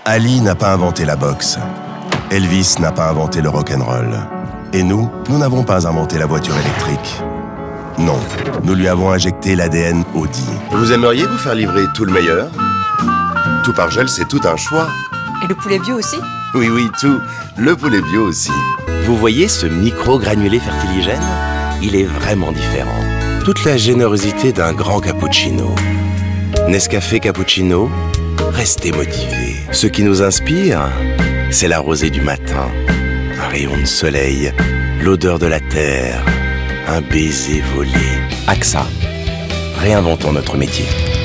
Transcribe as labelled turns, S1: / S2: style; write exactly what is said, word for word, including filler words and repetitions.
S1: Ali n'a pas inventé la boxe. Elvis n'a pas inventé le rock'n'roll. Et nous, nous n'avons pas inventé la voiture électrique. Non, nous lui avons injecté l'A D N Audi.
S2: Vous aimeriez vous faire livrer tout le meilleur? Tout par gel, c'est tout un choix.
S3: Et le poulet bio aussi?
S2: Oui, oui, tout. Le poulet bio aussi. Vous voyez ce micro-granulé fertiligène? Il est vraiment différent. Toute la générosité d'un grand cappuccino. Nescafé Cappuccino, restez motivés. Ce qui nous inspire, c'est la rosée du matin, un rayon de soleil, l'odeur de la terre, un baiser volé. A X A, réinventons notre métier.